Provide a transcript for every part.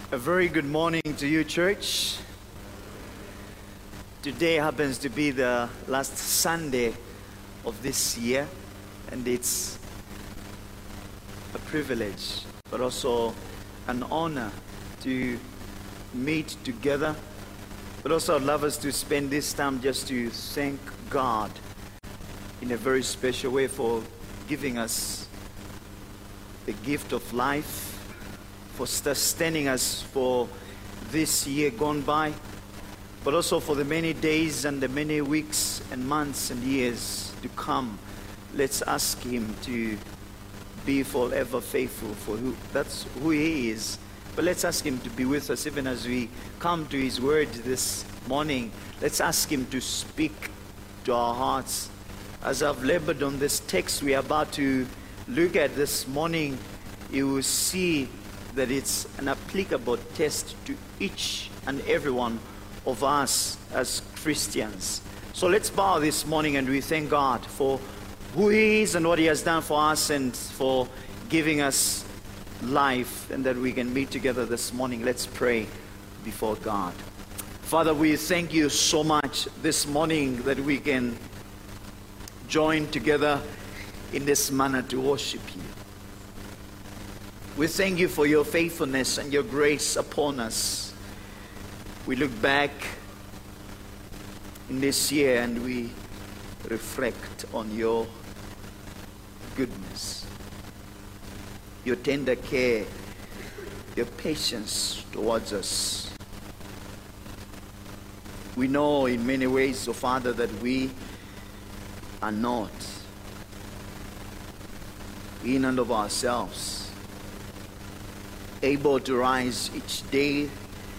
A very good morning to you, church. Today happens to be the last Sunday of this year, and it's a privilege, but also an honor to meet together. But also I'd love us to spend this time just to thank God in a very special way for giving us the gift of life, for sustaining us for this year gone by, but also for the many days and the many weeks and months and years to come. Let's ask Him to be forever faithful, for that's who He is. But let's ask Him to be with us even as we come to His Word this morning. Let's ask Him to speak to our hearts. As I've labored on this text we are about to look at this morning, you will see that it's an applicable test to each and every one of us as Christians. So let's bow this morning and we thank God for who He is and what He has done for us and for giving us life, and that we can meet together this morning. Let's pray before God. Father, we thank You so much this morning that we can join together in this manner to worship You. We thank You for Your faithfulness and Your grace upon us. We look back in this year and we reflect on Your goodness, Your tender care, Your patience towards us. We know in many ways, oh Father, that we are not in and of ourselves able to rise each day,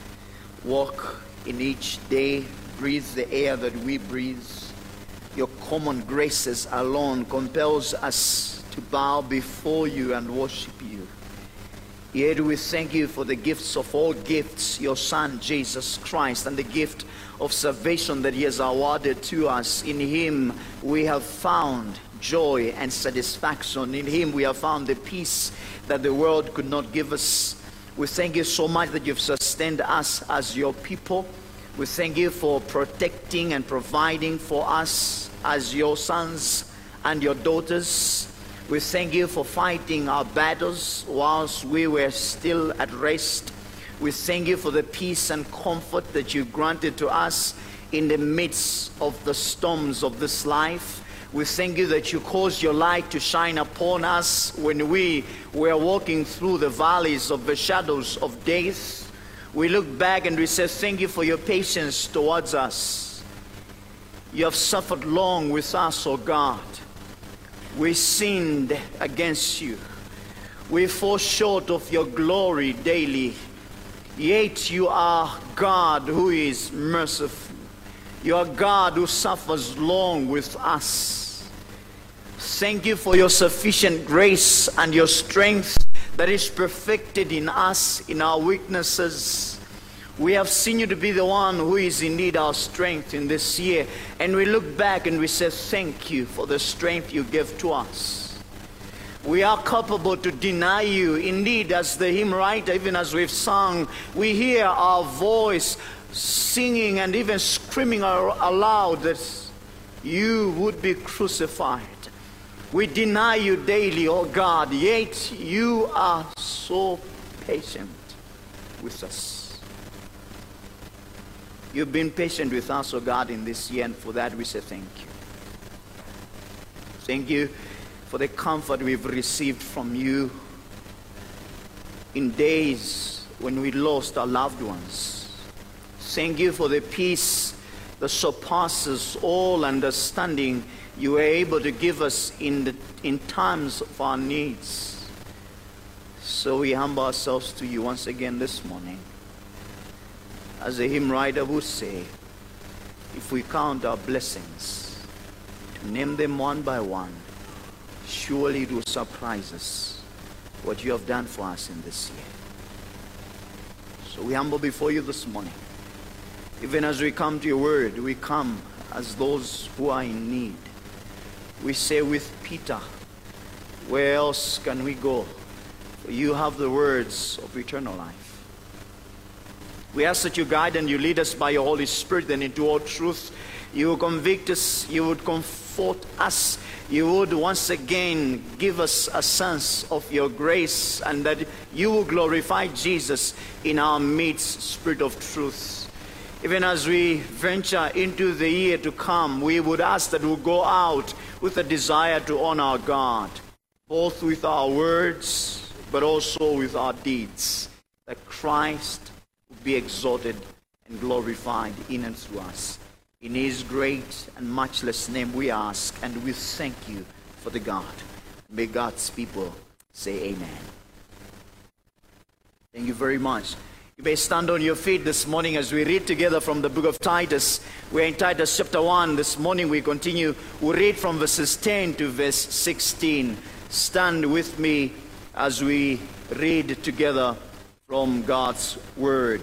walk in each day, breathe the air that we breathe. Your common graces alone compels us to bow before You and worship You. Yet we thank You for the gifts of all gifts, Your Son Jesus Christ, and the gift of salvation that He has awarded to us. In Him we have found joy and satisfaction. In Him we have found the peace that the world could not give us. We thank You so much that You've sustained us as Your people. We thank You for protecting and providing for us as Your sons and Your daughters. We thank You for fighting our battles whilst we were still at rest. We thank You for the peace and comfort that You granted to us in the midst of the storms of this life. We thank You that You caused Your light to shine upon us when we were walking through the valleys of the shadows of death. We look back and we say, thank You for Your patience towards us. You have suffered long with us, O God. We sinned against You. We fall short of Your glory daily. Yet You are God who is merciful. You are God who suffers long with us. Thank You for Your sufficient grace and Your strength that is perfected in us, in our weaknesses. We have seen You to be the one who is indeed our strength in this year. And we look back and we say, thank You for the strength You gave to us. We are capable to deny You. Indeed, as the hymn writer, even as we've sung, we hear our voice singing and even screaming aloud that You would be crucified. We deny You daily, oh God, yet You are so patient with us. You've been patient with us, oh God, in this year, and for that we say thank You. Thank You for the comfort we've received from You in days when we lost our loved ones. Thank You for the peace that surpasses all understanding You were able to give us in times of our needs. So we humble ourselves to You once again this morning. As the hymn writer would say, if we count our blessings, to name them one by one, surely it will surprise us what You have done for us in this year. So we humble before You this morning. Even as we come to Your word, we come as those who are in need. We say with Peter, where else can we go? For You have the words of eternal life. We ask that you guide and you lead us by your Holy Spirit and into all truth. You will convict us, you would comfort us, you would once again give us a sense of your grace, and that you will glorify Jesus in our midst, Spirit of truth. Even as we venture into the year to come, we would ask that we'll go out with a desire to honor our God, both with our words, but also with our deeds, that Christ will be exalted and glorified in and through us. In his great and matchless name we ask, and we thank you for the God. May God's people say amen. Thank you very much. You may stand on your feet this morning as we read together from the book of Titus. We're in Titus chapter 1. This morning we continue. We read from verses 10 to verse 16. Stand with me as we read together from God's word.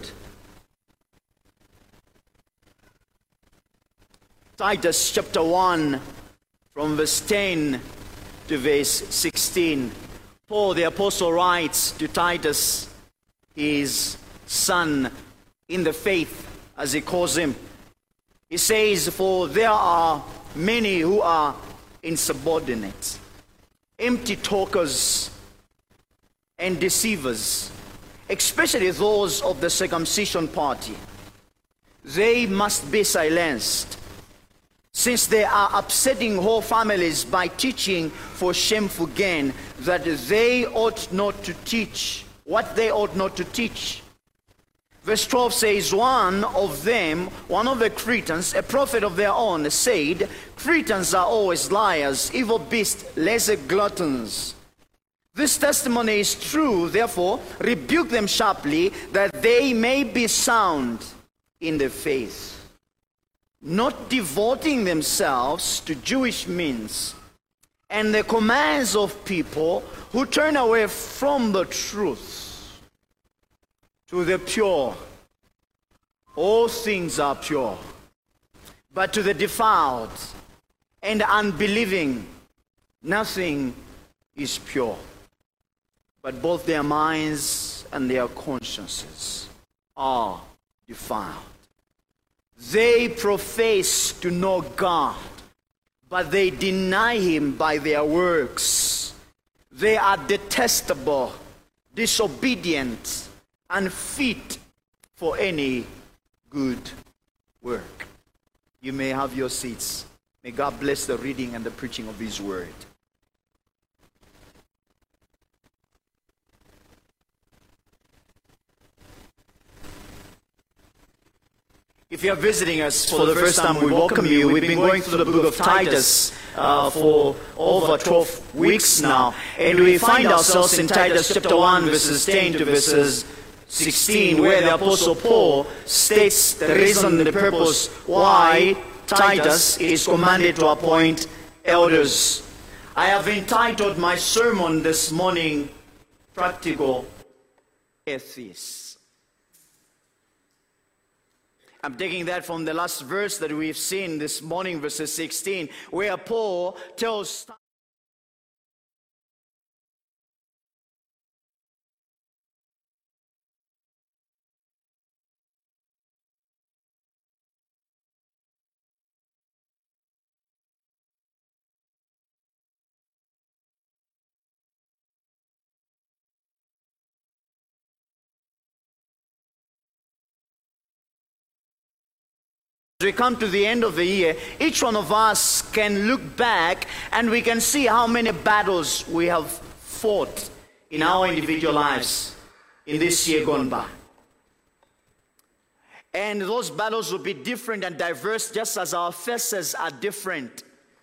Titus chapter 1, from verse 10 to verse 16. Paul the apostle writes to Titus, his son in the faith, as he calls him. He says, for there are many who are insubordinate, empty talkers and deceivers, especially those of the circumcision party. They must be silenced, since they are upsetting whole families by teaching for shameful gain that they ought not to teach, what they ought not to teach. Verse 12 says, one of the Cretans, a prophet of their own, said, Cretans are always liars, evil beasts, lazy gluttons. This testimony is true, therefore rebuke them sharply, that they may be sound in the faith, not devoting themselves to Jewish means and the commands of people who turn away from the truth. To the pure, all things are pure, but to the defiled and unbelieving, nothing is pure, but both their minds and their consciences are defiled. They profess to know God, but they deny him by their works. They are detestable, disobedient, unfit for any good work. You may have your seats. May God bless the reading and the preaching of his word. If you're visiting us for the first time, we welcome you. We've been going through the book of Titus for over 12 weeks now. And we find ourselves in Titus chapter 1, verses 10 to verses 16, where the Apostle Paul states the reason, the purpose why Titus is commanded to appoint elders. I have entitled my sermon this morning, Practical Atheists. I'm taking that from the last verse that we've seen this morning, verses 16, where Paul tells as we come to the end of the year, each one of us can look back and we can see how many battles we have fought in our individual lives in this year gone by. And those battles will be different and diverse, just as our faces are different.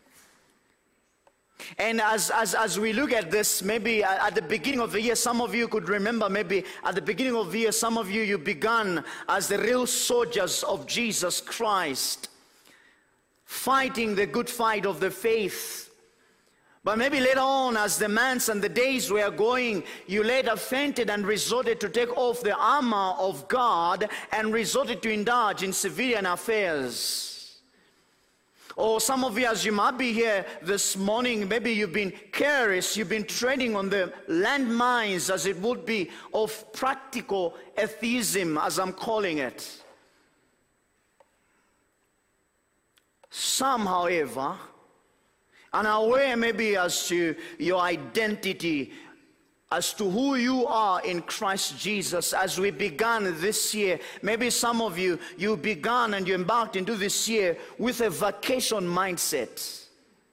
And as we look at this, maybe at the beginning of the year, some of you could remember, maybe at the beginning of the year, some of you began as the real soldiers of Jesus Christ, fighting the good fight of the faith. But maybe later on, as the months and the days were going, you later fainted and resorted to take off the armor of God and resorted to indulge in civilian affairs. Or some of you, as you might be here this morning, maybe you've been careless, you've been treading on the landmines, as it would be, of practical atheism, as I'm calling it. Some, however, are aware maybe as to your identity, as to who you are in Christ Jesus. As we began this year, maybe some of you began and you embarked into this year with a vacation mindset.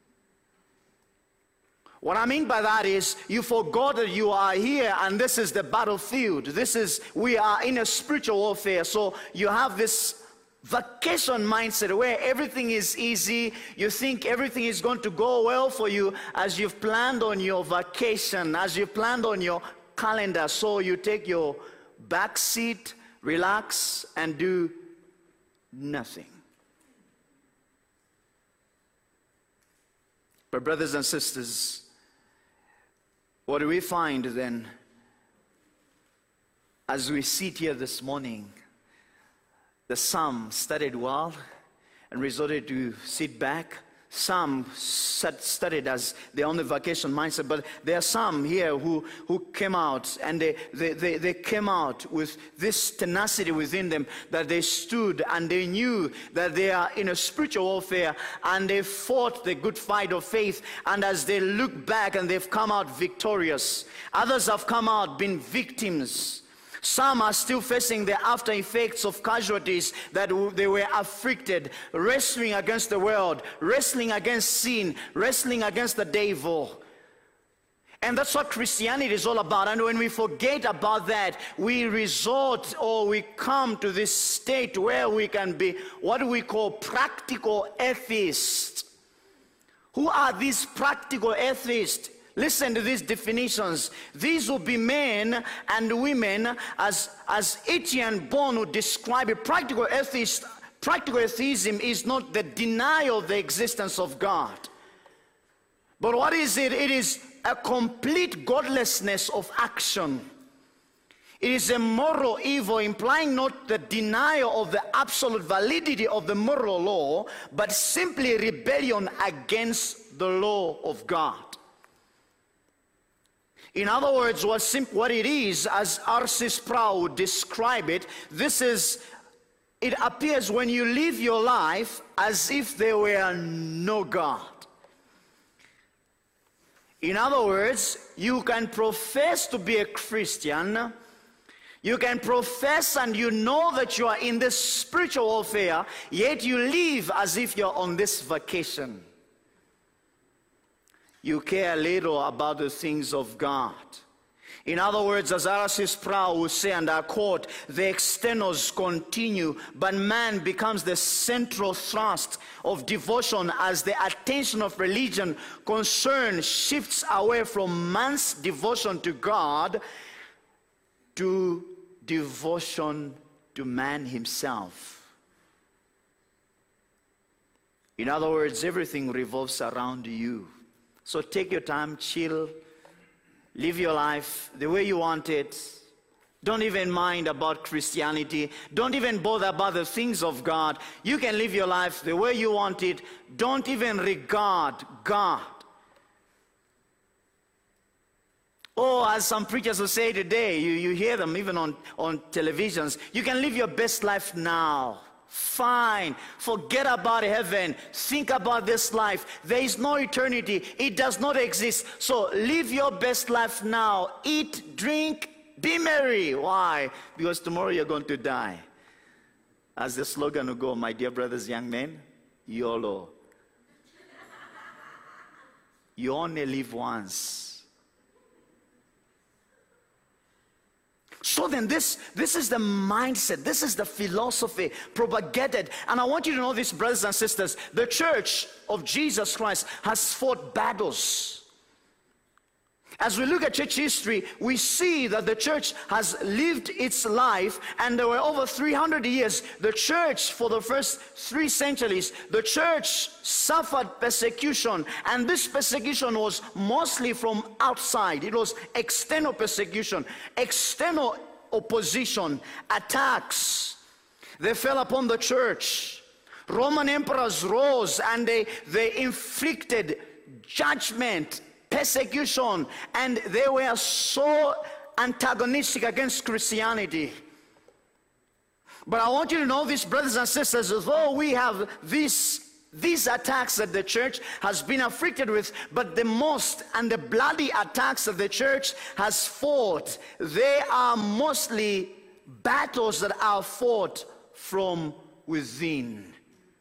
What I mean by that is you forgot that you are here and this is the battlefield. We are in a spiritual warfare. So you have this vacation mindset where everything is easy. You think everything is going to go well for you as you've planned on your vacation, as you've planned on your calendar. So you take your back seat, relax, and do nothing. But brothers and sisters, what do we find then as we sit here this morning? The some studied well and resorted to sit back. Some studied as their own vacation mindset, but there are some here who came out and they came out with this tenacity within them, that they stood and they knew that they are in a spiritual warfare, and they fought the good fight of faith, and as they look back and they've come out victorious. Others have come out being victims. Some are still facing the after effects of casualties that they were afflicted, wrestling against the world, wrestling against sin, wrestling against the devil. And that's what Christianity is all about. And when we forget about that, we resort, or we come to this state where we can be what we call practical atheists. Who are these practical atheists? Listen to these definitions. These will be men and women, as Etienne Bon would describe it. Practical atheism is not the denial of the existence of God. But what is it? It is a complete godlessness of action. It is a moral evil, implying not the denial of the absolute validity of the moral law, but simply rebellion against the law of God. In other words, what it is, as R.C. Sproul would describe it, it appears when you live your life as if there were no God. In other words, you can profess to be a Christian, you can profess and you know that you are in this spiritual warfare, yet you live as if you're on this vacation. You care little about the things of God. In other words, as R.C. Sproul would say, and I quote, the externals continue, but man becomes the central thrust of devotion as the attention of religion concern shifts away from man's devotion to God to devotion to man himself. In other words, everything revolves around you. So take your time, chill, live your life the way you want it. Don't even mind about Christianity. Don't even bother about the things of God. You can live your life the way you want it. Don't even regard God. Oh, as some preachers will say today, you hear them even on televisions, you can live your best life now. Fine. Forget about heaven. Think about this life. There is no eternity. It does not exist. So live your best life now. Eat, drink, be merry. Why? Because tomorrow you're going to die. As the slogan will go, my dear brothers, young men, YOLO. You only live once. So then this is the mindset, this is the philosophy propagated. And I want you to know this, brothers and sisters, the church of Jesus Christ has fought battles. As we look at church history, we see that the church has lived its life, and there were over 300 years. The church, for the first 3 centuries, the church suffered persecution, and this persecution was mostly from outside. It was external persecution, external opposition, attacks. They fell upon the church. Roman emperors rose and they inflicted judgment, persecution, and they were so antagonistic against Christianity. But I want you to know this, brothers and sisters, though we have these attacks that the church has been afflicted with, but the most and the bloody attacks that the church has fought, they are mostly battles that are fought from within.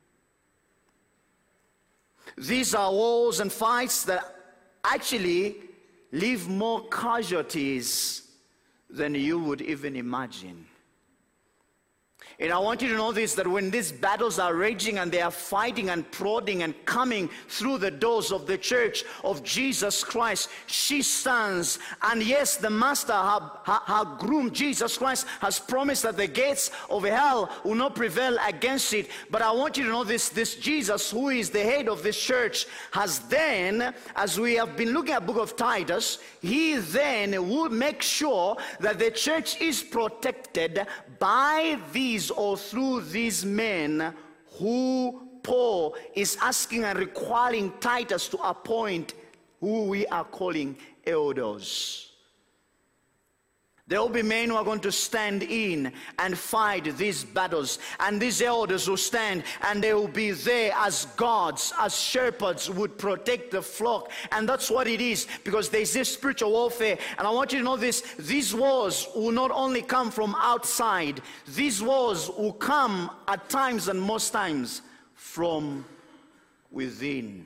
These are wars and fights that actually leave more casualties than you would even imagine. And I want you to know this, that when these battles are raging and they are fighting and prodding and coming through the doors of the church of Jesus Christ, she stands. And yes, the master, her groom, Jesus Christ, has promised that the gates of hell will not prevail against it. But I want you to know this Jesus, who is the head of this church, has then, as we have been looking at the book of Titus, he then will make sure that the church is protected by these or through these men who Paul is asking and requiring Titus to appoint, who we are calling elders. There will be men who are going to stand in and fight these battles. And these elders will stand and they will be there as guards, as shepherds would protect the flock. And that's what it is, because there's this spiritual warfare. And I want you to know this, these wars will not only come from outside. These wars will come at times and most times from within.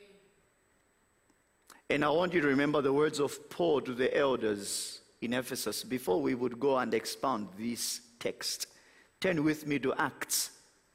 And I want you to remember the words of Paul to the elders in Ephesus before we would go and expound this text. Turn with me to Acts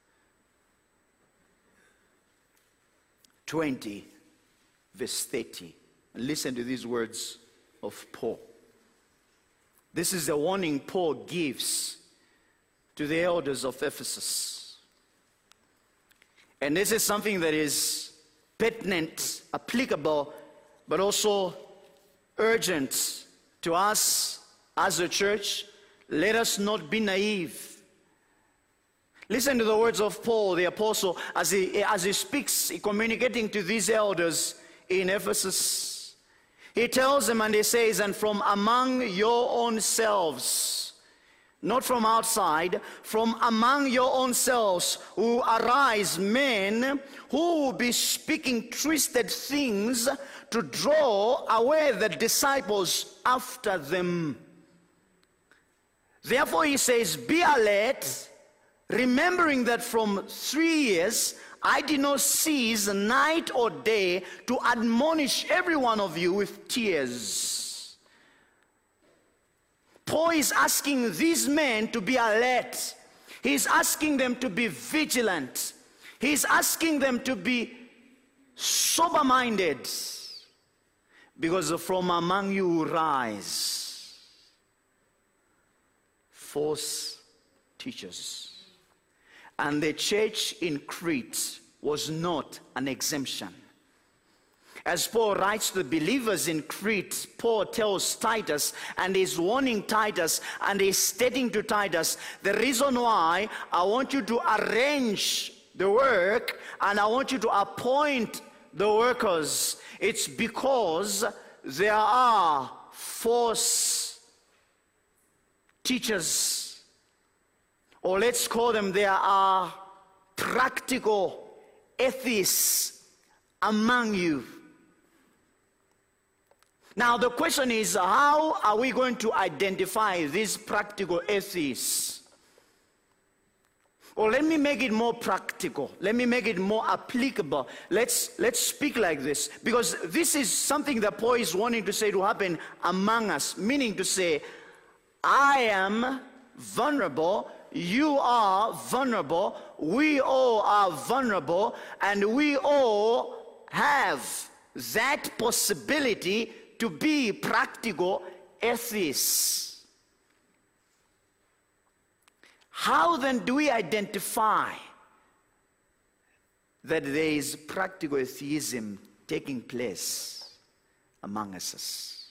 20 verse 30 and listen to these words of Paul. This is the warning Paul gives to the elders of Ephesus, and this is something that is pertinent, applicable, but also urgent to us as a church. Let us not be naive. Listen to the words of Paul the apostle as he speaks, communicating to these elders in Ephesus. He tells them and he says, and from among your own selves, not from outside, from among your own selves will arise men who will be speaking twisted things to draw away the disciples after them. Therefore he says, be alert, remembering that from 3 years I did not cease night or day to admonish every one of you with tears. Paul is asking these men to be alert. He's asking them to be vigilant. He's asking them to be sober-minded, because from among you will rise false teachers. And the church in Crete was not an exemption. As Paul writes to the believers in Crete, Paul tells Titus and is warning Titus and is stating to Titus, the reason why I want you to arrange the work and I want you to appoint the workers, it's because there are false teachers, or let's call them, there are practical atheists among you. Now the question is, how are we going to identify these practical atheists? Or let me make it more practical. Let me make it more applicable. Let's speak like this, because this is something that Paul is wanting to say to happen among us, meaning to say, I am vulnerable, you are vulnerable, we all are vulnerable, and we all have that possibility to be practical atheists. How then do we identify that there is practical atheism taking place among us?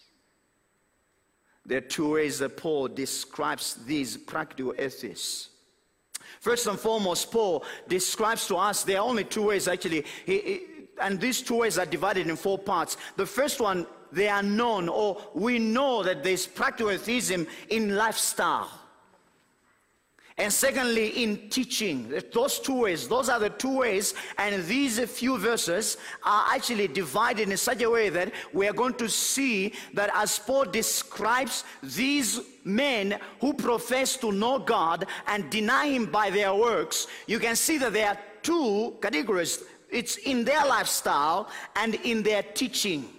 There are two ways that Paul describes these practical atheists. First and foremost, Paul describes to us there are only two ways actually, and these two ways are divided in four parts. The first one, they are known, or we know that there's practical atheism in lifestyle. And secondly, in teaching. Those two ways, those are the two ways, and these few verses are actually divided in such a way that we are going to see that as Paul describes these men who profess to know God and deny Him by their works, you can see that there are two categories. It's in their lifestyle and in their teaching.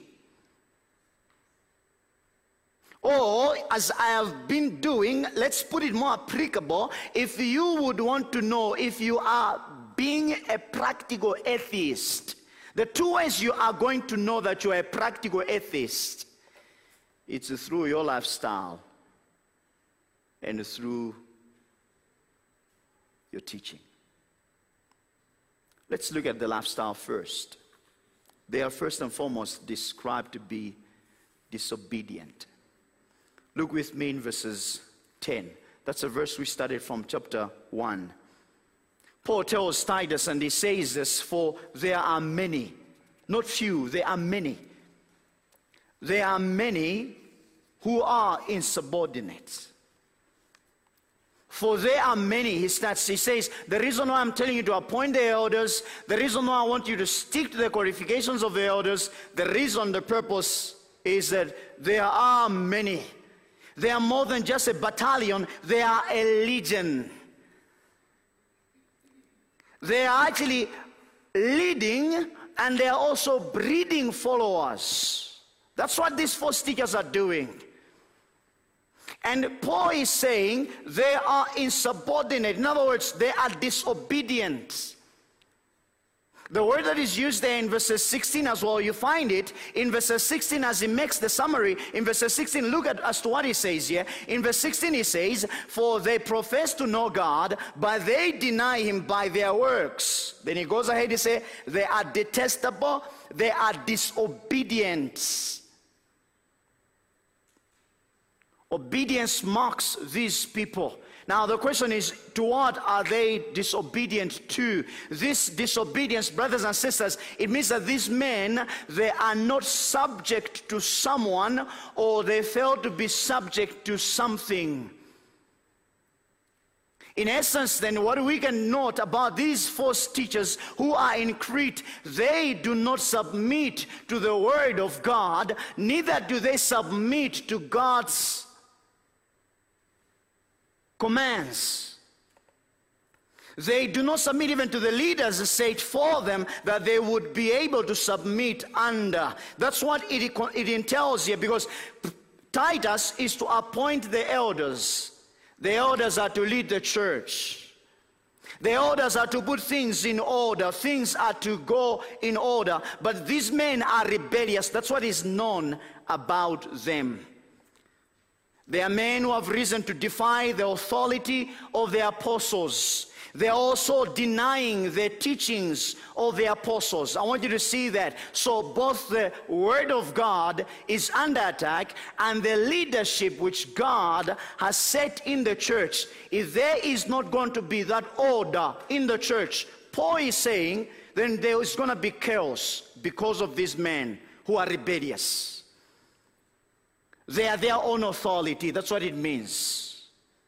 Or, as I have been doing, let's put it more applicable, if you would want to know if you are being a practical atheist, the two ways you are going to know that you are a practical atheist, it's through your lifestyle and through your teaching. Let's look at the lifestyle first. They are first and foremost described to be disobedient. Look with me in verses 10. That's a verse we studied from chapter 1. Paul tells Titus, and he says this, for there are many, not few, there are many. There are many who are insubordinate. For there are many, he says, the reason why I'm telling you to appoint the elders, the reason why I want you to stick to the qualifications of the elders, the purpose is that there are many. They are more than just a battalion, they are a legion. They are actually leading, and they are also breeding followers. That's what these false teachers are doing. And Paul is saying they are insubordinate. In other words, they are disobedient. The word that is used there in verses 16 as well, you find it in verses 16 as he makes the summary. In verses 16, look at as to what he says here. In verse 16 he says, for they profess to know God, but they deny Him by their works. Then he goes ahead to say, they are detestable, they are disobedient. Obedience marks these people. Now the question is, to what are they disobedient to? This disobedience, brothers and sisters, it means that these men, they are not subject to someone, or they fail to be subject to something. In essence, then, what we can note about these false teachers who are in Crete, they do not submit to the word of God, neither do they submit to God's commands. They do not submit even to the leaders set for them that they would be able to submit under. That's what it entails here, because Titus is to appoint the elders. The elders are to lead the church. The elders are to put things in order. Things are to go in order. But these men are rebellious. That's what is known about them. They are men who have risen to defy the authority of the apostles. They are also denying the teachings of the apostles. I want you to see that. So both the word of God is under attack, and the leadership which God has set in the church, if there is not going to be that order in the church, Paul is saying, then there is going to be chaos because of these men who are rebellious. They are their own authority. That's what it means.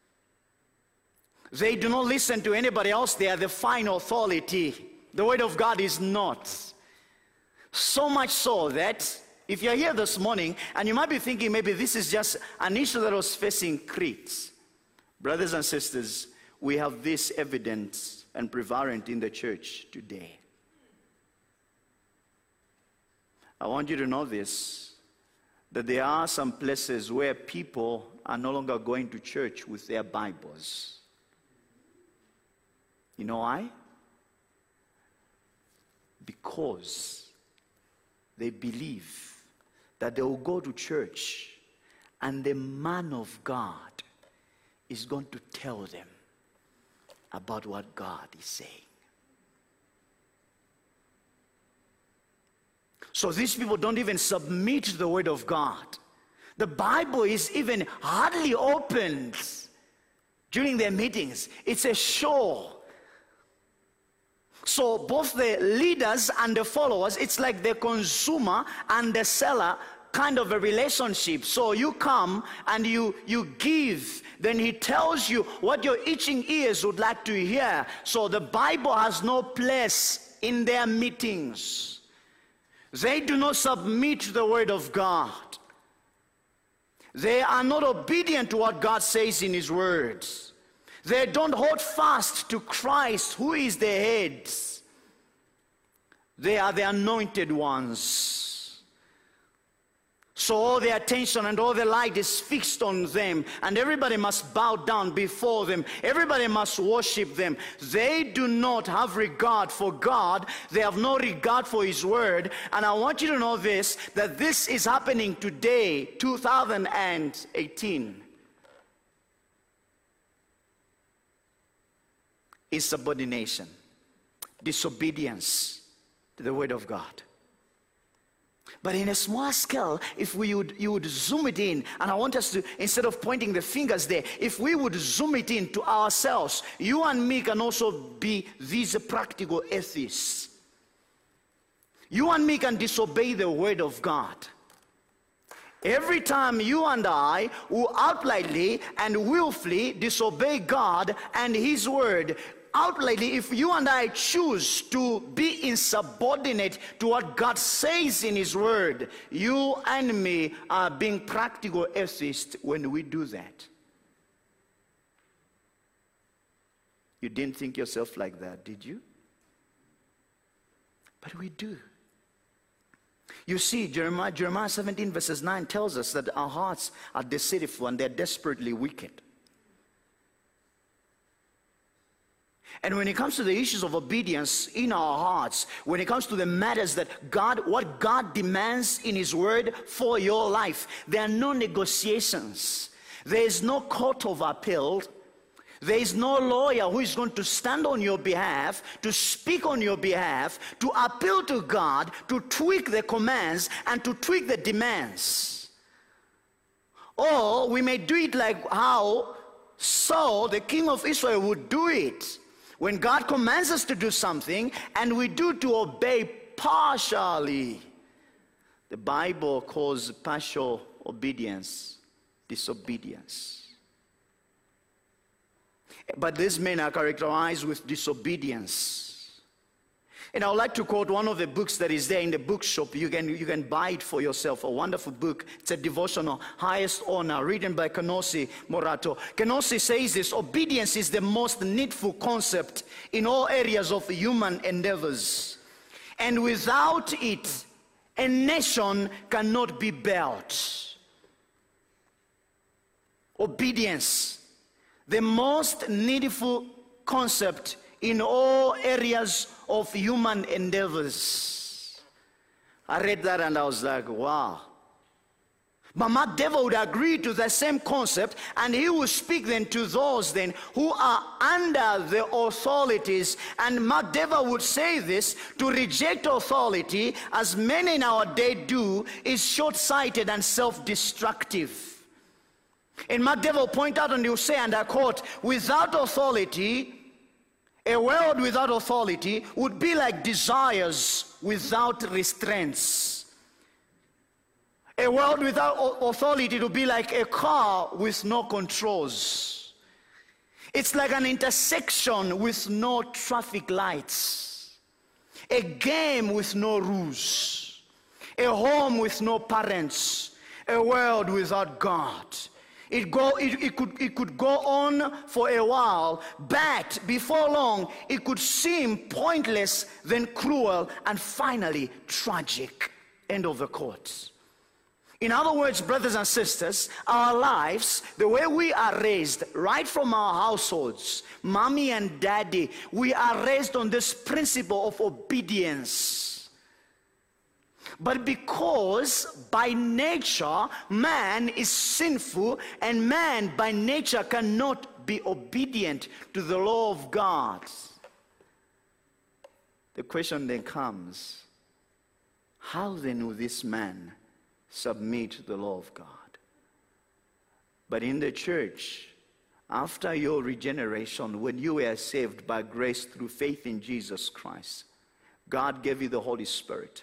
They do not listen to anybody else. They are the final authority. The word of God is not. So much so that if you're here this morning and you might be thinking maybe this is just an issue that was facing Crete. Brothers and sisters, we have this evident and prevalent in the church today. I want you to know this, that there are some places where people are no longer going to church with their Bibles. You know why? Because they believe that they will go to church and the man of God is going to tell them about what God is saying. So these people don't even submit to the word of God. The Bible is even hardly opened. during their meetings. It's a show. So both the leaders and the followers, it's like the consumer and the seller kind of a relationship. So you come and you give, then he tells you what your itching ears would like to hear. So the Bible has no place in their meetings. They do not submit to the word of God. They are not obedient to what God says in his words. They don't hold fast to Christ, who is the head. They are the anointed ones. So all the attention and all the light is fixed on them, and everybody must bow down before them. Everybody must worship them. They do not have regard for God. They have no regard for his word. And I want you to know this, that this is happening today, 2018. Insubordination, disobedience to the word of God. But in a small scale, if you would zoom it in, and I want us to, instead of pointing the fingers there, if we would zoom it in to ourselves, you and me can also be these practical atheists. You and me can disobey the word of God. Every time you and I will outrightly and willfully disobey God and his word, outrightly, if you and I choose to be insubordinate to what God says in his word, you and me are being practical atheists when we do that. You didn't think yourself like that, did you? But we do. You see, Jeremiah 17 verses 9 tells us that our hearts are deceitful and they're desperately wicked. And when it comes to the issues of obedience in our hearts, when it comes to the matters that what God demands in his word for your life, there are no negotiations. There is no court of appeal. There is no lawyer who is going to stand on your behalf, to speak on your behalf, to appeal to God, to tweak the commands and to tweak the demands. Or we may do it like how Saul, the king of Israel, would do it. When God commands us to do something and we do to obey partially, the Bible calls partial obedience disobedience. But these men are characterized with disobedience. And I would like to quote one of the books that is there in the bookshop. You can buy it for yourself. A wonderful book. It's a devotional, Highest Honor, written by Kenosi Morato. Kenosi says this: obedience is the most needful concept in all areas of human endeavors. And without it, a nation cannot be built. Obedience, the most needful concept in all areas of human endeavors. I read that and I was like, wow. But Mark Dever would agree to the same concept, and he would speak then to those then who are under the authorities. And Mark Dever would say this: to reject authority, as many in our day do, is short-sighted and self-destructive. And Mark Dever will point out and he will say, and I quote, without authority, a world without authority would be like desires without restraints. A world without authority would be like a car with no controls. It's like an intersection with no traffic lights. A game with no rules. A home with no parents. A world without God. It could go on for a while, but before long it could seem pointless, then cruel, and finally tragic. End of the quote. In other words, brothers and sisters, our lives, the way we are raised, right from our households, mommy and daddy, we are raised on this principle of obedience. But because by nature man is sinful, and man by nature cannot be obedient to the law of God, the question then comes, how then will this man submit to the law of God? But in the church, After your regeneration, when you were saved by grace through faith in Jesus Christ, God gave you the Holy Spirit.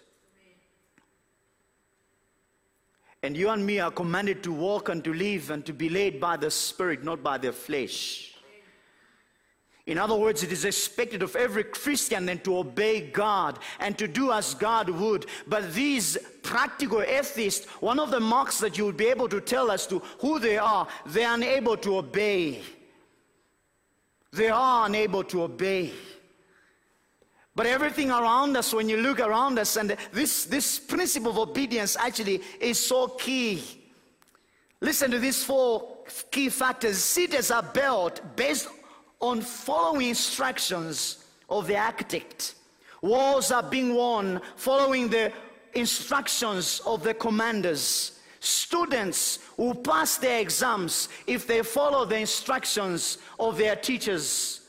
And you and me are commanded to walk and to live and to be led by the Spirit, not by the flesh. In other words, it is expected of every Christian then to obey God and to do as God would. But these practical atheists, one of the marks that you would be able to tell as to who they are unable to obey. They are unable to obey. But everything around us, when you look around us, and this principle of obedience actually is so key. Listen to these 4 key factors. Cities are built based on following instructions of the architect. Walls are being won following the instructions of the commanders. Students will pass their exams if they follow the instructions of their teachers.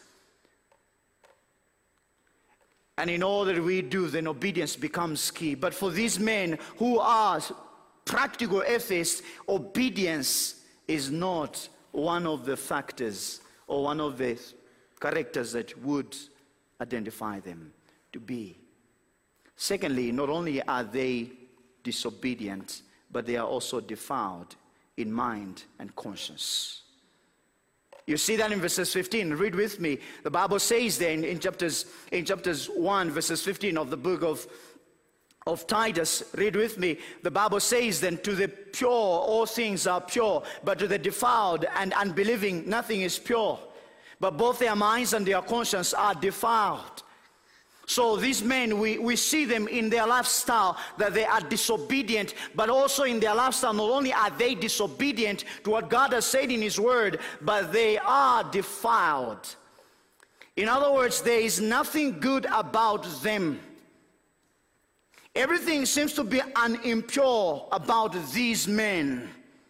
And in all that we do, then obedience becomes key. But for these men who are practical atheists, obedience is not one of the factors or one of the characters that would identify them to be. Secondly, not only are they disobedient, but they are also defiled in mind and conscience. You see that in verses 15. Read with me. The Bible says there in chapters 1, verses 15 of the book of Titus. Read with me. The Bible says then, to the pure all things are pure, but to the defiled and unbelieving nothing is pure. But both their minds and their conscience are defiled. So these men, we see them in their lifestyle that they are disobedient, but also in their lifestyle, not only are they disobedient to what God has said in His Word, but they are defiled. In other words, there is nothing good about them. Everything seems to be unimpure about these men.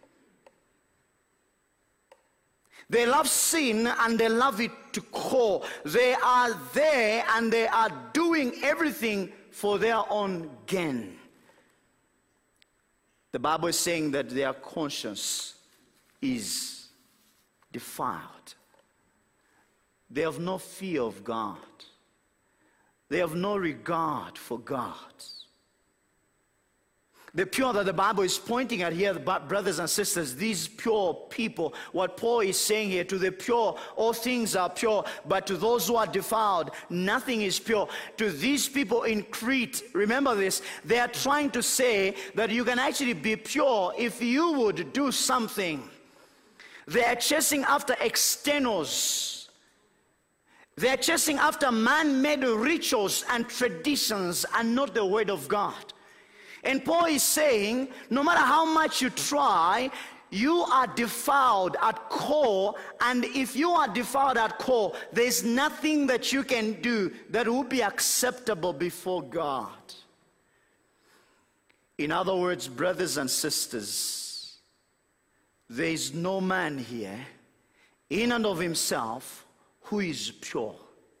They love sin and they love it to core. They are there and they are doing everything for their own gain. The Bible is saying that their conscience is defiled. They have no fear of God. They have no regard for God. The pure that the Bible is pointing at here, brothers and sisters, these pure people, what Paul is saying here, to the pure, all things are pure, but to those who are defiled, nothing is pure. To these people in Crete, remember this, they are trying to say that you can actually be pure if you would do something. They are chasing after externals. They are chasing after man-made rituals and traditions and not the Word of God. And Paul is saying, no matter how much you try, you are defiled at core. And if you are defiled at core, there's nothing that you can do that will be acceptable before God. In other words, brothers and sisters, there is no man here, in and of himself, who is pure.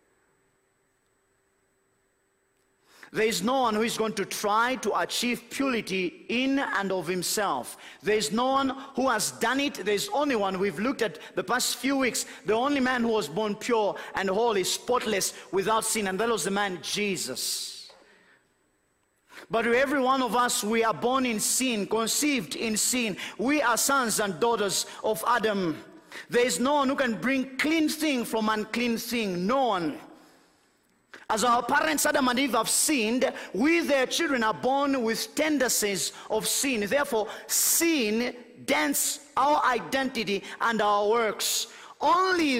There is no one who is going to try to achieve purity in and of himself. There is no one who has done it. There is only one. We've looked at the past few weeks. The only man who was born pure and holy, spotless, without sin, and that was the man Jesus. But to every one of us, we are born in sin, conceived in sin. We are sons and daughters of Adam. There is no one who can bring clean thing from unclean thing. No one. As our parents Adam and Eve have sinned, we their children are born with tendencies of sin. Therefore, sin dents our identity and our works. Only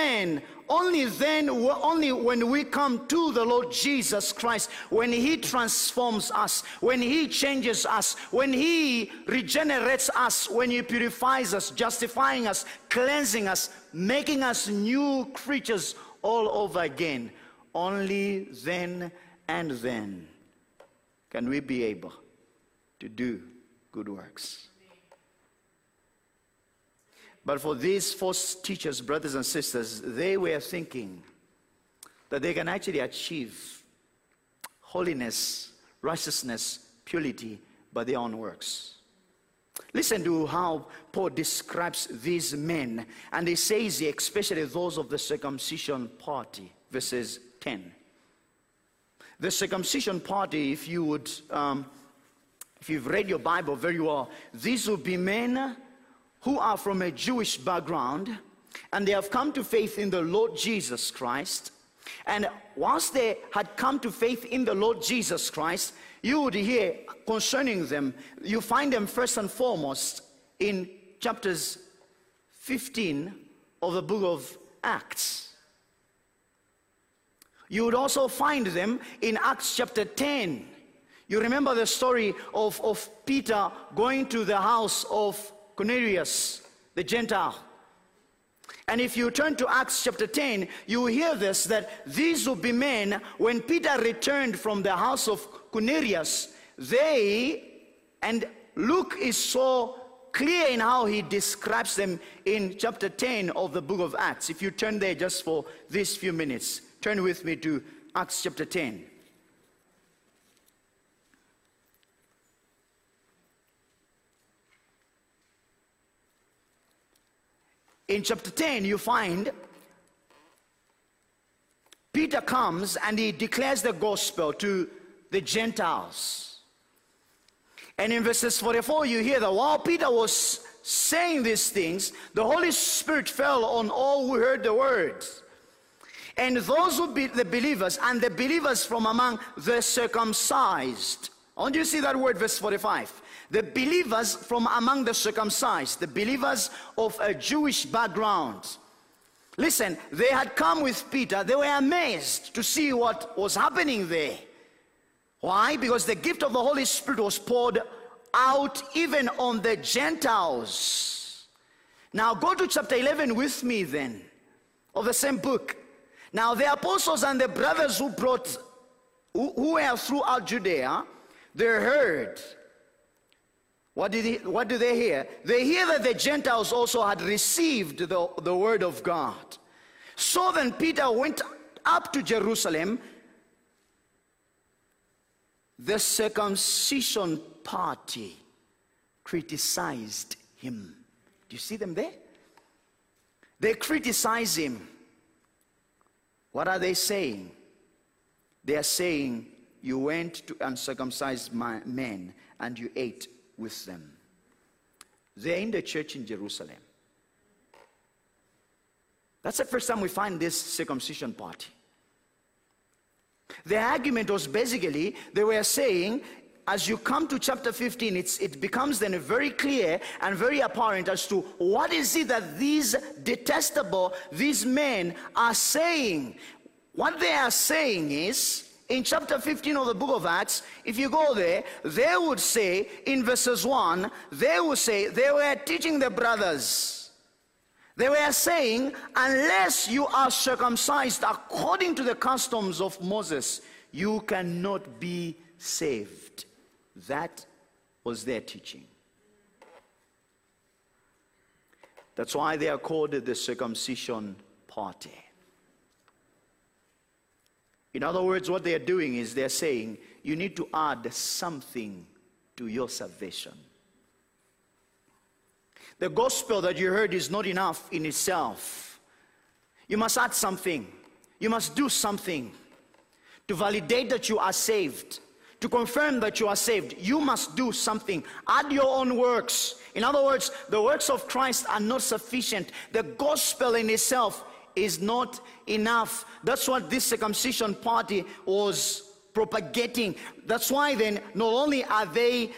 when we come to the Lord Jesus Christ, when He transforms us, when He changes us, when He regenerates us, when He purifies us, justifying us, cleansing us, making us new creatures all over again. Only then and then can we be able to do good works. But for these false teachers, brothers and sisters, they were thinking that they can actually achieve holiness, righteousness, purity by their own works. Listen to how Paul describes these men. And he says, especially those of the circumcision party, verses 10. The circumcision party, if you've read your Bible very well, these would be men who are from a Jewish background, and they have come to faith in the Lord Jesus Christ. And once they had come to faith in the Lord Jesus Christ, you would hear concerning them, you find them first and foremost in chapters 15 of the book of Acts. You would also find them in Acts chapter 10. You remember the story of Peter going to the house of Cornelius, the Gentile. And if you turn to Acts chapter 10, you will hear this, that these will be men, when Peter returned from the house of Cornelius, and Luke is so clear in how he describes them in chapter 10 of the book of Acts. If you turn there just for these few minutes, turn with me to Acts chapter 10. In chapter 10, you find Peter comes and he declares the gospel to the Gentiles. And in verses 44, you hear that while Peter was saying these things, the Holy Spirit fell on all who heard the words. And those who be the believers, and the believers from among the circumcised. I want you to see that word, verse 45. The believers from among the circumcised, the believers of a Jewish background. Listen, they had come with Peter. They were amazed to see what was happening there. Why? Because the gift of the Holy Spirit was poured out even on the Gentiles. Now go to chapter 11 with me then, of the same book. Now the apostles and the brothers who were throughout Judea, they heard. What do they hear? They hear that the Gentiles also had received the word of God. So then Peter went up to Jerusalem. The circumcision party criticized him. Do you see them there? They criticize him. What are they saying? They are saying, you went to uncircumcised men and you ate with them. They're in the church in Jerusalem. That's the first time we find this circumcision party. The argument was basically, they were saying, as you come to chapter 15, it becomes then very clear and very apparent as to what is it that these men are saying. What they are saying is, in chapter 15 of the book of Acts, if you go there, they would say, in verses 1, they would say, they were teaching the brothers. They were saying, unless you are circumcised according to the customs of Moses, you cannot be saved. That was their teaching. That's why they are called the circumcision party. In other words, what they are doing is they're saying, you need to add something to your salvation. The gospel that you heard is not enough in itself. You must add something. You must do something to validate that you are saved, to confirm that you are saved. You must do something. Add your own works. In other words, the works of Christ are not sufficient. The gospel in itself is not enough. That's what this circumcision party was propagating. That's why then not only are they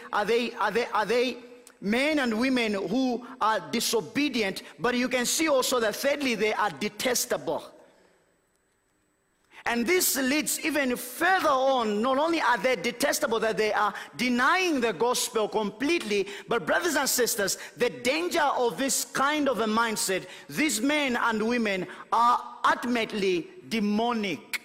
men and women who are disobedient, but you can see also that thirdly they are detestable. And this leads even further on. Not only are they detestable, that they are denying the gospel completely, but brothers and sisters, the danger of this kind of a mindset, these men and women are ultimately demonic.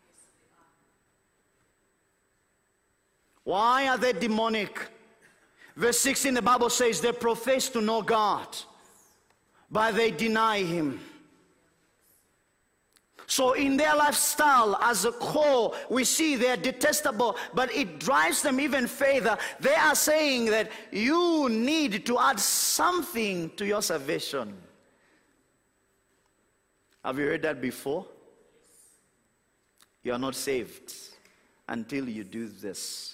Why are they demonic? Verse 16, the Bible says they profess to know God, but they deny him. So in their lifestyle as a core, we see they're detestable, but it drives them even further. They are saying that you need to add something to your salvation. Have you heard that before? You are not saved until you do this.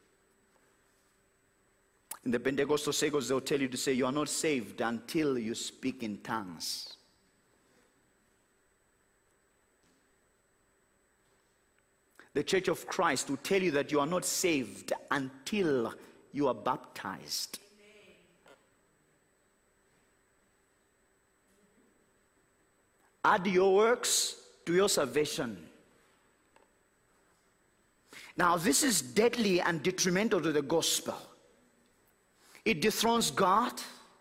In the Pentecostal circles, they'll tell you to say you are not saved until you speak in tongues. The Church of Christ will tell you that you are not saved until you are baptized. Add your works to your salvation. Now, this is deadly and detrimental to the gospel. It dethrones God.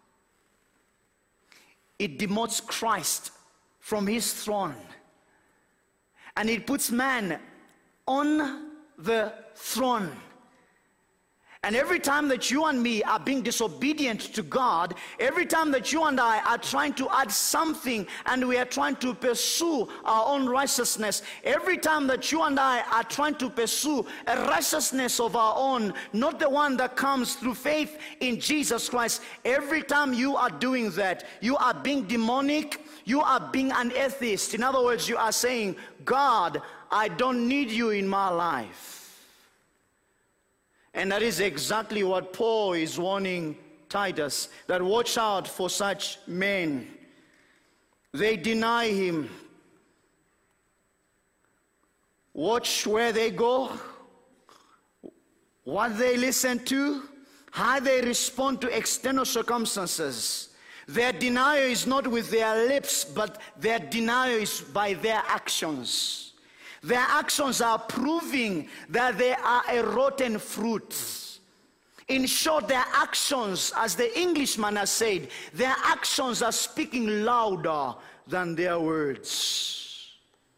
It demotes Christ from his throne. And it puts man on the throne. And every time that you and me are being disobedient to God, every time that you and I are trying to add something and we are trying to pursue our own righteousness, every time that you and I are trying to pursue a righteousness of our own, not the one that comes through faith in Jesus Christ, every time you are doing that, you are being demonic, you are being an atheist. In other words, you are saying, God, I don't need you in my life. And that is exactly what Paul is warning Titus, that watch out for such men. They deny him. Watch where they go, what they listen to, how they respond to external circumstances. Their denial is not with their lips, but their denial is by their actions. Their actions are proving that they are a rotten fruit. In short, their actions, as the Englishman has said, their actions are speaking louder than their words.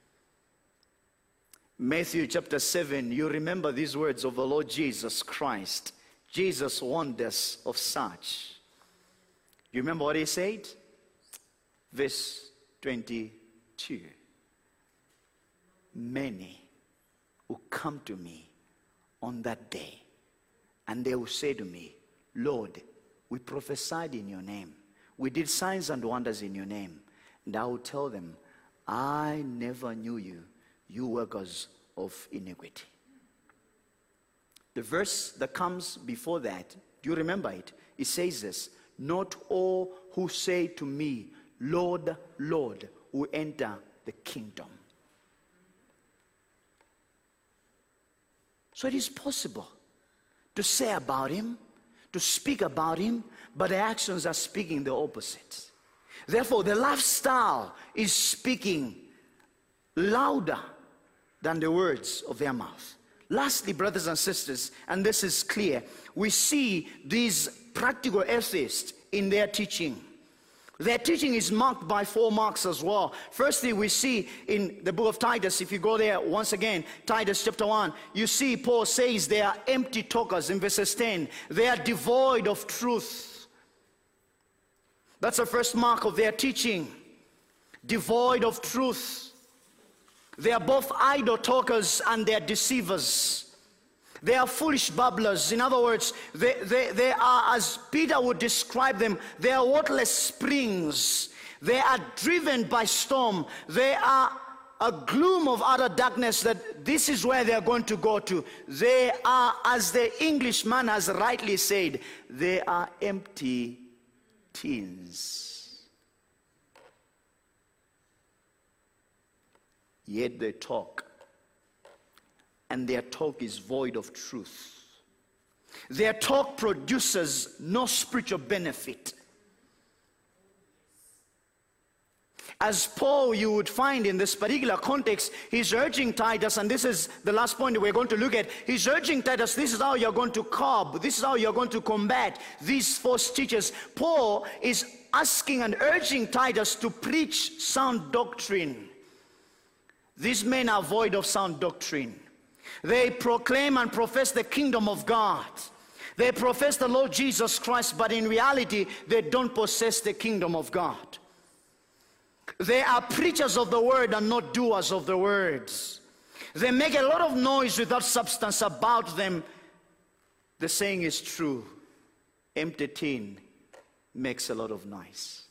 Matthew chapter 7, you remember these words of the Lord Jesus Christ. Jesus warned us of such. You remember what he said? Verse 22. Many will come to me on that day, and they will say to me, Lord, we prophesied in your name. We did signs and wonders in your name. And I will tell them, I never knew you, you workers of iniquity. The verse that comes before that, do you remember it? It says this, not all who say to me, Lord, Lord, will enter the kingdom. So it is possible to say about him, to speak about him, but the actions are speaking the opposite. Therefore, the lifestyle is speaking louder than the words of their mouth. Lastly, brothers and sisters, and this is clear, we see these practical atheists in their teaching. Their teaching is marked by 4 marks as well. Firstly, we see in the book of Titus, if you go there once again, Titus chapter 1, you see Paul says they are empty talkers in verses 10. They are devoid of truth. That's the first mark of their teaching. Devoid of truth. They are both idle talkers and they are deceivers. They are foolish babblers. In other words, they are, as Peter would describe them, they are worthless springs. They are driven by storm. They are a gloom of utter darkness that this is where they are going to go to. They are, as the Englishman has rightly said, they are empty tins. Yet they talk. And their talk is void of truth. Their talk produces no spiritual benefit. As Paul, you would find in this particular context, he's urging Titus, and this is the last point that we're going to look at. He's urging Titus, this is how you're going to curb, this is how you're going to combat these false teachers. Paul is asking and urging Titus to preach sound doctrine. These men are void of sound doctrine. They proclaim and profess the kingdom of God. They profess the Lord Jesus Christ, but in reality, they don't possess the kingdom of God. They are preachers of the word and not doers of the words. They make a lot of noise without substance about them. The saying is true. Empty tin makes a lot of noise.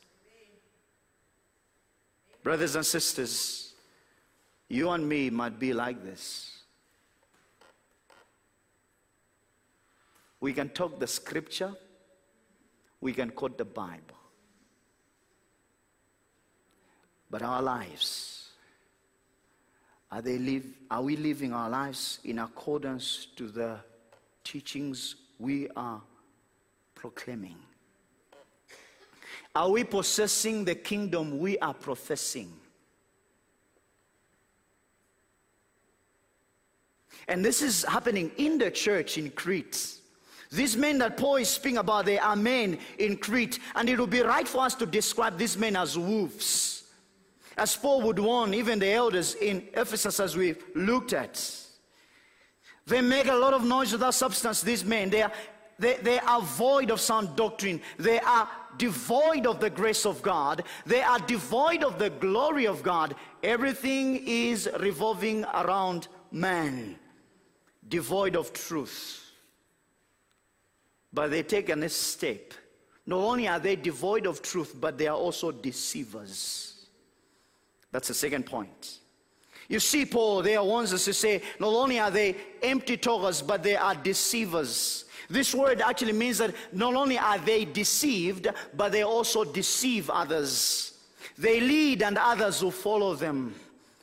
Brothers and sisters, you and me might be like this. We can talk the scripture. We can quote the Bible. But our lives, are we living our lives in accordance to the teachings we are proclaiming? Are we possessing the kingdom we are professing? And this is happening in the church in Crete. These men that Paul is speaking about, they are men in Crete. And it would be right for us to describe these men as wolves. As Paul would warn even the elders in Ephesus, as we've looked at. They make a lot of noise without substance, these men. They are void of sound doctrine. They are devoid of the grace of God. They are devoid of the glory of God. Everything is revolving around man. Devoid of truth. But they take a next step. Not only are they devoid of truth, but they are also deceivers. That's the second point. You see, Paul, they are ones to say, not only are they empty talkers, but they are deceivers. This word actually means that not only are they deceived, but they also deceive others. They lead and others will follow them.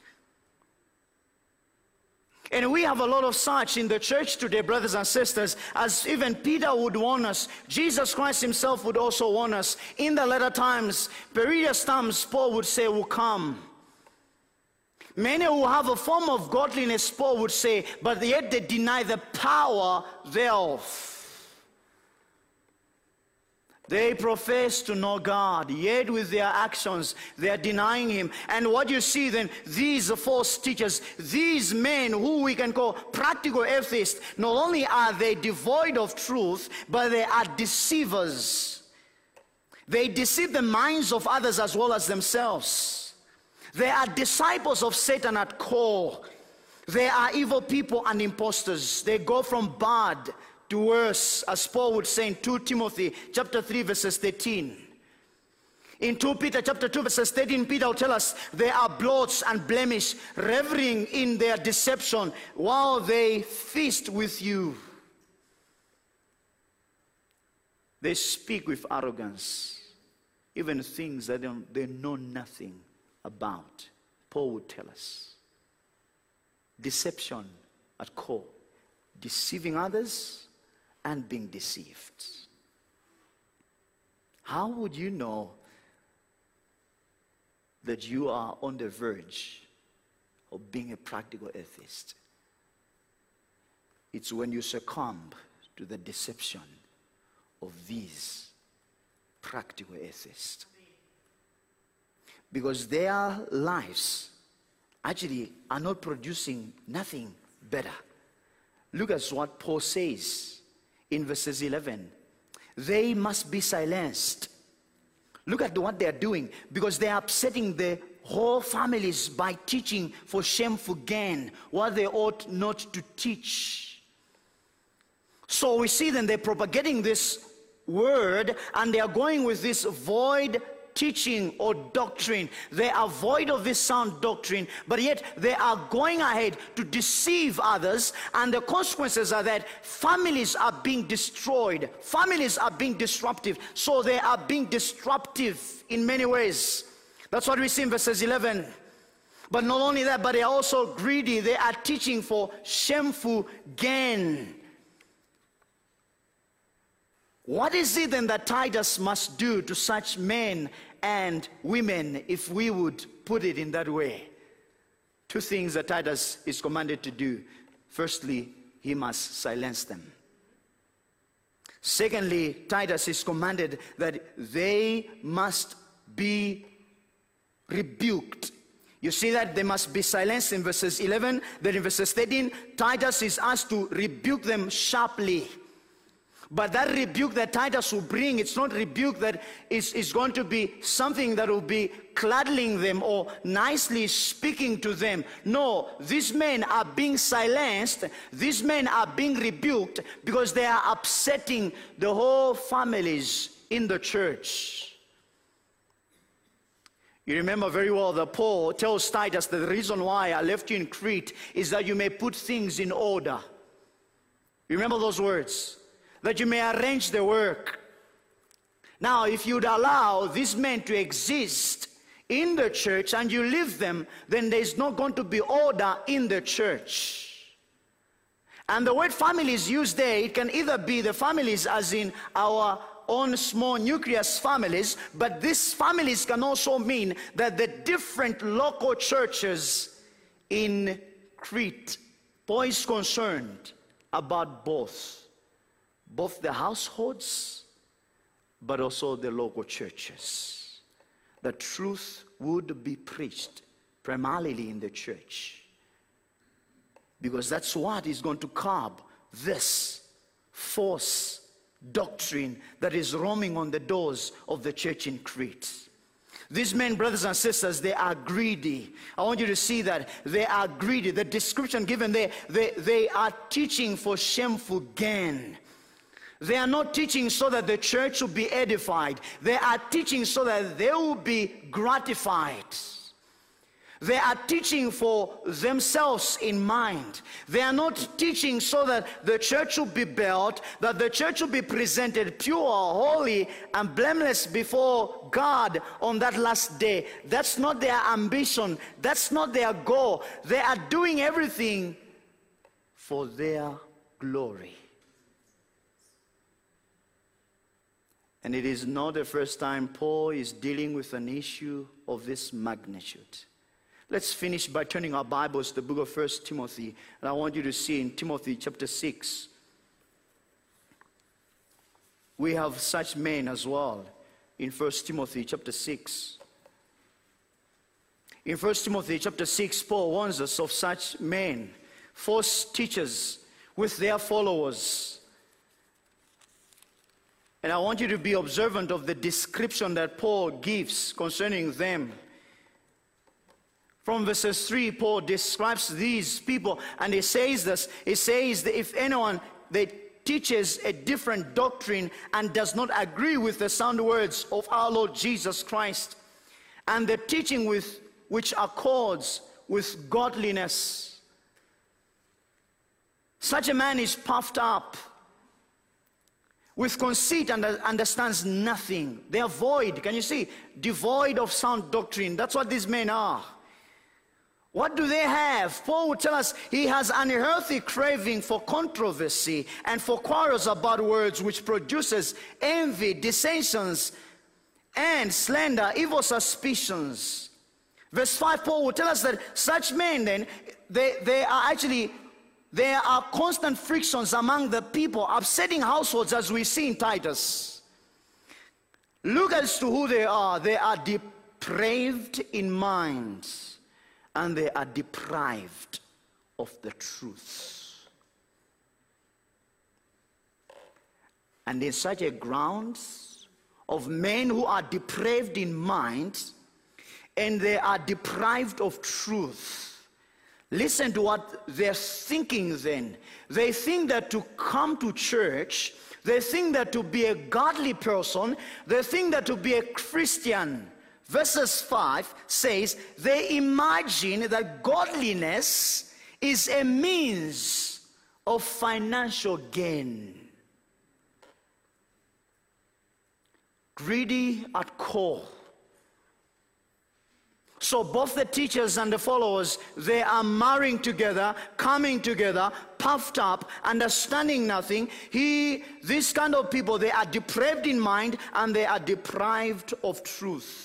And we have a lot of such in the church today, brothers and sisters, as even Peter would warn us. Jesus Christ himself would also warn us. In the latter times, perilous times, Paul would say, will come. Many who have a form of godliness, Paul would say, but yet they deny the power thereof. They profess to know God, yet with their actions they are denying him. And what you see then, these false teachers, these men who we can call practical atheists, not only are they devoid of truth, but they are deceivers. They deceive the minds of others as well as themselves. They are disciples of Satan at core. They are evil people and impostors. They go from bad to worse, as Paul would say in 2 Timothy chapter 3 verses 13. In 2 Peter chapter 2 verses 13, Peter will tell us they are blots and blemish, reveling in their deception while they feast with you. They speak with arrogance, even things that they know nothing about. Paul would tell us. Deception at core. Deceiving others and being deceived. How would you know that you are on the verge of being a practical atheist? It's when you succumb to the deception of these practical atheists. Because their lives actually are not producing nothing better. Look at what Paul says in verses 11. They must be silenced. Look at what they are doing, because they are upsetting the whole families by teaching for shameful gain what they ought not to teach. So we see them, they're propagating this word, and they are going with this void teaching or doctrine. They are void of this sound doctrine, but yet they are going ahead to deceive others, and the consequences are that families are being destroyed. Families are being disruptive. So they are being disruptive in many ways. That's what we see in verses 11. But not only that, but they are also greedy. They are teaching for shameful gain. What is it then that Titus must do to such men and women, if we would put it in that way? Two things that Titus is commanded to do. Firstly, he must silence them. Secondly, Titus is commanded that they must be rebuked. You see that they must be silenced in verses 11. Then in verses 13, Titus is asked to rebuke them sharply. But that rebuke that Titus will bring, it's not rebuke that is going to be something that will be coddling them or nicely speaking to them. No, these men are being silenced. These men are being rebuked because they are upsetting the whole families in the church. You remember very well that Paul tells Titus that the reason why I left you in Crete is that you may put things in order. You remember those words? That you may arrange the work. Now, if you'd allow these men to exist in the church and you leave them, then there's not going to be order in the church. And the word family is used there. It can either be the families as in our own small nucleus families, but these families can also mean that the different local churches in Crete. Paul is concerned about both the households, but also the local churches. The truth would be preached primarily in the church, because that's what is going to curb this false doctrine that is roaming on the doors of the church in Crete. These men, brothers and sisters, they are greedy. I want you to see that they are greedy. The description given there, they are teaching for shameful gain. They are not teaching so that the church will be edified. They are teaching so that they will be gratified. They are teaching for themselves in mind. They are not teaching so that the church will be built, that the church will be presented pure, holy, and blameless before God on that last day. That's not their ambition. That's not their goal. They are doing everything for their glory. And it is not the first time Paul is dealing with an issue of this magnitude. Let's finish by turning our Bibles to the book of 1 Timothy. And I want you to see in Timothy chapter 6. We have such men as well in 1 Timothy chapter 6. In 1 Timothy chapter 6, Paul warns us of such men, false teachers with their followers. And I want you to be observant of the description that Paul gives concerning them. From verses 3, Paul describes these people, and he says this. He says that if anyone that teaches a different doctrine and does not agree with the sound words of our Lord Jesus Christ, and the teaching which accords with godliness, such a man is puffed up with conceit and understands nothing. They are void. Can you see? Devoid of sound doctrine. That's what these men are. What do they have? Paul will tell us he has an unhealthy craving for controversy and for quarrels about words, which produces envy, dissensions, and slander, evil suspicions. Verse 5, Paul will tell us that such men then, there are constant frictions among the people, upsetting households, as we see in Titus. Look as to who they are. They are depraved in mind, and they are deprived of the truth. And in such a ground of men who are depraved in mind and they are deprived of truth, listen to what they're thinking then. They think that to come to church, they think that to be a godly person, they think that to be a Christian. Verses 5 says, they imagine that godliness is a means of financial gain. Greedy at core. So both the teachers and the followers, they are marrying together, coming together, puffed up, understanding nothing. These kind of people, they are depraved in mind and they are deprived of truth.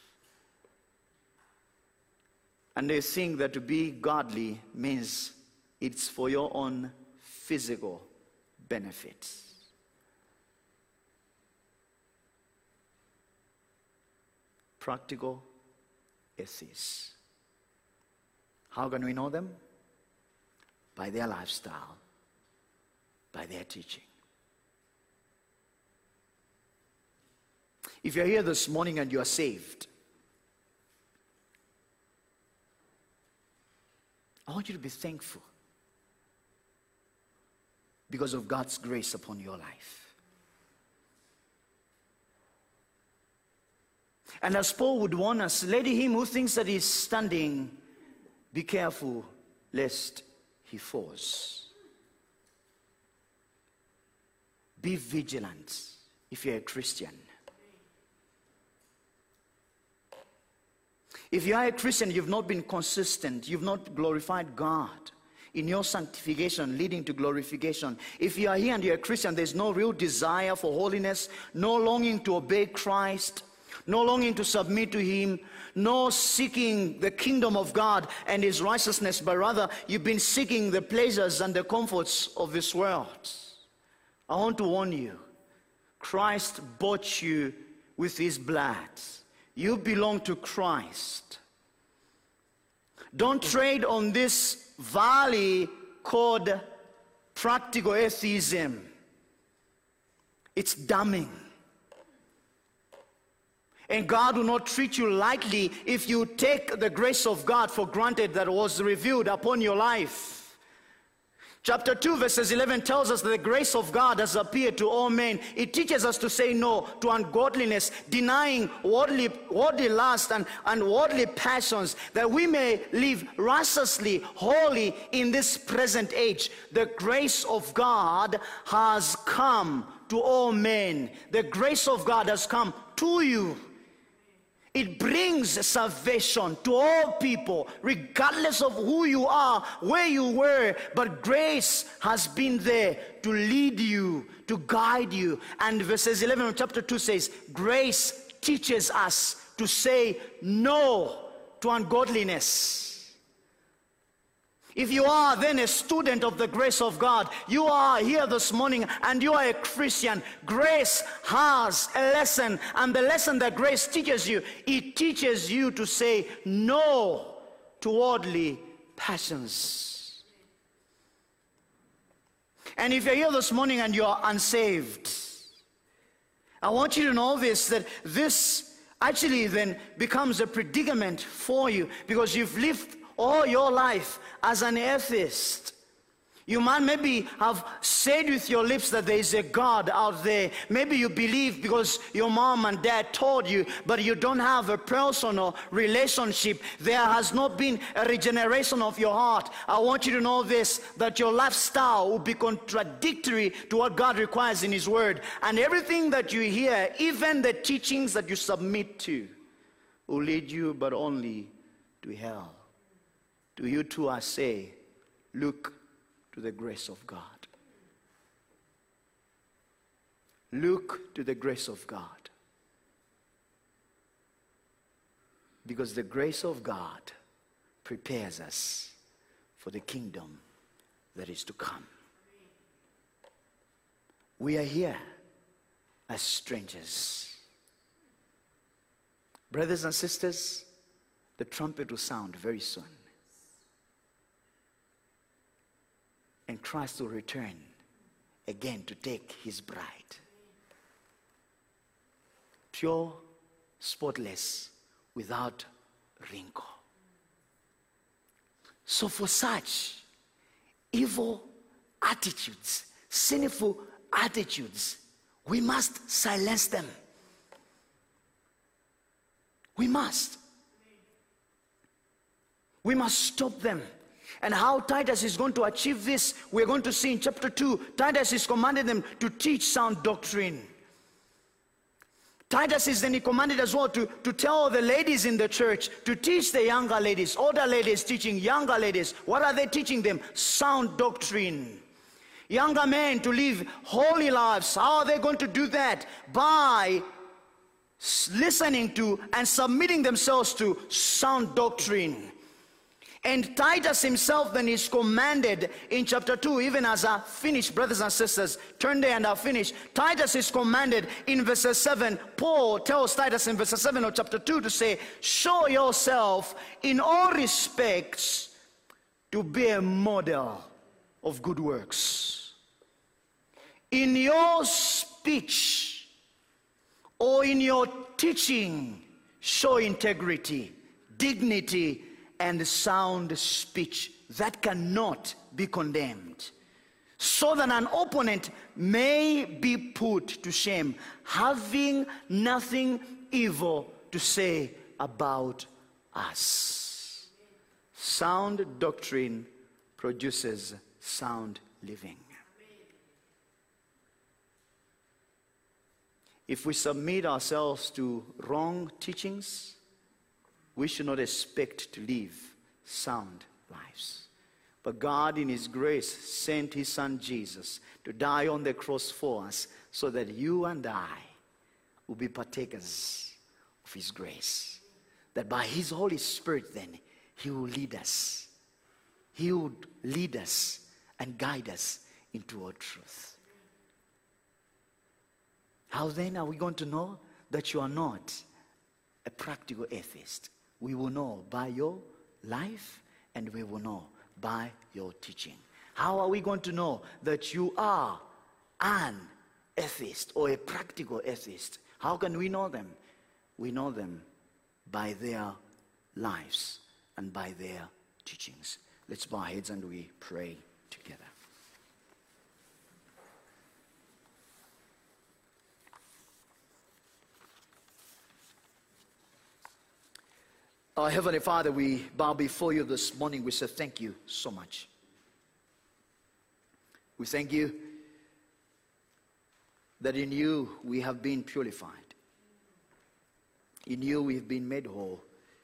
And they think that to be godly means it's for your own physical benefits. Practical atheists. How can we know them? By their lifestyle, by their teaching. If you're here this morning and you are saved, I want you to be thankful because of God's grace upon your life. And as Paul would warn us, let him who thinks that he's standing, be careful lest he falls. Be vigilant if you're a Christian. If you are a Christian, you've not been consistent, you've not glorified God in your sanctification leading to glorification. If you are here and you're a Christian, there's no real desire for holiness, no longing to obey Christ, no longing to submit to him, no seeking the kingdom of God and his righteousness, but rather you've been seeking the pleasures and the comforts of this world. I want to warn you, Christ bought you with his blood. You belong to Christ. Don't trade on this valley called practical atheism. It's damning. And God will not treat you lightly if you take the grace of God for granted that was revealed upon your life. Chapter 2 verses 11 tells us that the grace of God has appeared to all men. It teaches us to say no to ungodliness, denying worldly lust and worldly passions, that we may live righteously, holy in this present age. The grace of God has come to all men. The grace of God has come to you. It brings salvation to all people, regardless of who you are, where you were. But grace has been there to lead you, to guide you. And verses 11 of chapter 2 says, grace teaches us to say no to ungodliness. If you are then a student of the grace of God, you are here this morning and you are a Christian, grace has a lesson, and the lesson that grace teaches you, it teaches you to say no to worldly passions. And if you're here this morning and you are unsaved, I want you to know this, that this actually then becomes a predicament for you, because you've lived all your life as an atheist. You might maybe have said with your lips that there is a God out there. Maybe you believe because your mom and dad told you, but you don't have a personal relationship. There has not been a regeneration of your heart. I want you to know this, that your lifestyle will be contradictory to what God requires in his word. And everything that you hear, even the teachings that you submit to, will lead you but only to hell. To you too I say, look to the grace of God. Look to the grace of God. Because the grace of God prepares us for the kingdom that is to come. We are here as strangers. Brothers and sisters, the trumpet will sound very soon. And Christ will return again to take his bride. Pure, spotless, without wrinkle. So for such evil attitudes, sinful attitudes, we must silence them. We must. We must stop them. And how Titus is going to achieve this, we're going to see in chapter 2. Titus is commanded them to teach sound doctrine. Titus is then commanded as well to tell the ladies in the church to teach the younger ladies, older ladies teaching younger ladies. What are they teaching them? Sound doctrine. Younger men to live holy lives. How are they going to do that? By listening to and submitting themselves to sound doctrine. And Titus himself then is commanded in chapter 2, even as I finish, brothers and sisters, turn there and I'll finish. Titus is commanded in verse 7. Paul tells Titus in verse 7 of chapter 2 to say, show yourself in all respects to be a model of good works. In your speech, or in your teaching, show integrity, dignity, and sound speech that cannot be condemned, so that an opponent may be put to shame, having nothing evil to say about us. Sound doctrine produces sound living. If we submit ourselves to wrong teachings, we should not expect to live sound lives. But God in His grace sent His Son Jesus to die on the cross for us, so that you and I will be partakers of His grace. That by His Holy Spirit then, He will lead us. He would lead us and guide us into all truth. How then are we going to know that you are not a practical atheist? We will know by your life, and we will know by your teaching. How are we going to know that you are an atheist or a practical atheist? How can we know them? We know them by their lives and by their teachings. Let's bow our heads and we pray together. Our Heavenly Father, we bow before you this morning. We say thank you so much. We thank you that in you we have been purified. In you we have been made whole.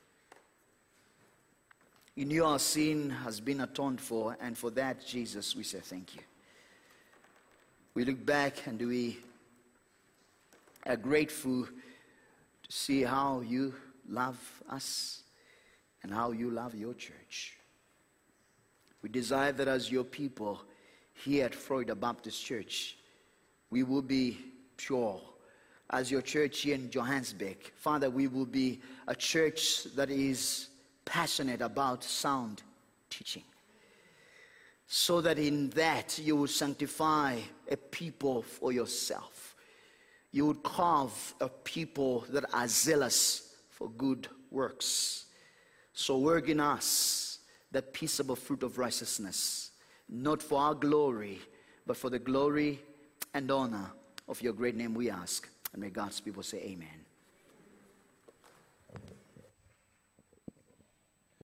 In you our sin has been atoned for, and for that, Jesus, we say thank you. We look back and we are grateful to see how you love us and how you love your church. We desire that as your people here at Florida Baptist Church, we will be pure. As your church here in Johannesburg, Father, we will be a church that is passionate about sound teaching, so that in that you will sanctify a people for yourself. You would carve a people that are zealous for good works. So work in us the peaceable fruit of righteousness, not for our glory, but for the glory and honor of your great name we ask. And may God's people say amen.